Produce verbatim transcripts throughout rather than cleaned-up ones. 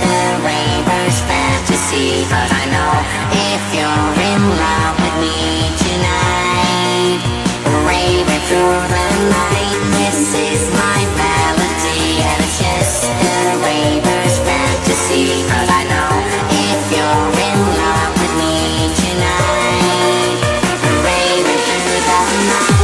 a raver's fantasy, but I know if you're in love with me tonight, raving through the night, this is my melody, and it's just a raver's fantasy, but I know if you're in love with me tonight, raving through the night.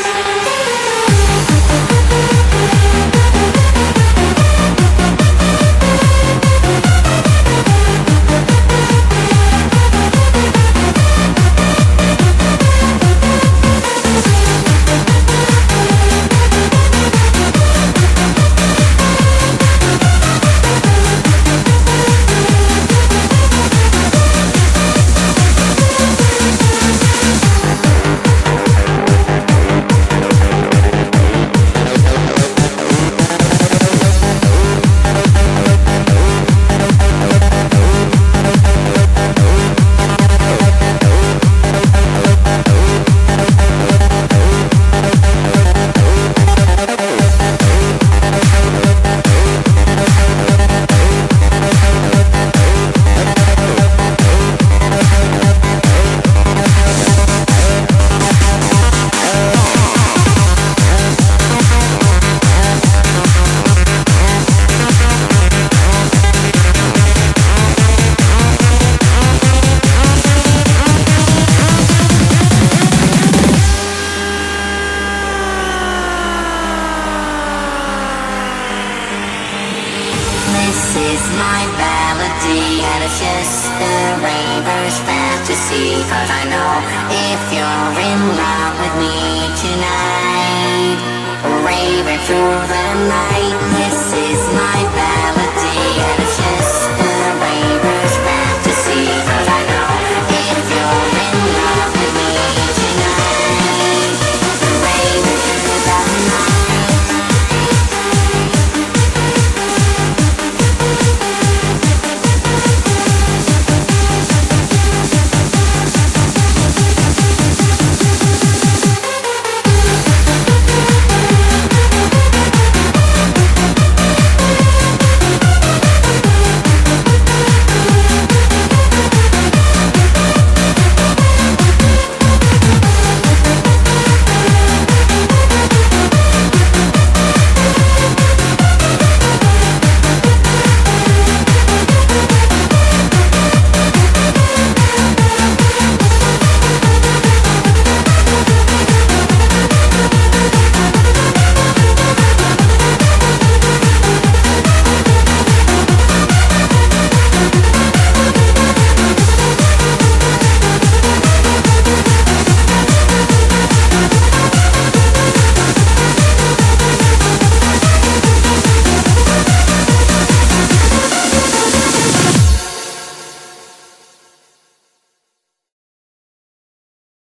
This is my melody, and it's just a raver's fantasy, but I know if you're in love with me tonight, raving through the night, this is my melody, and it's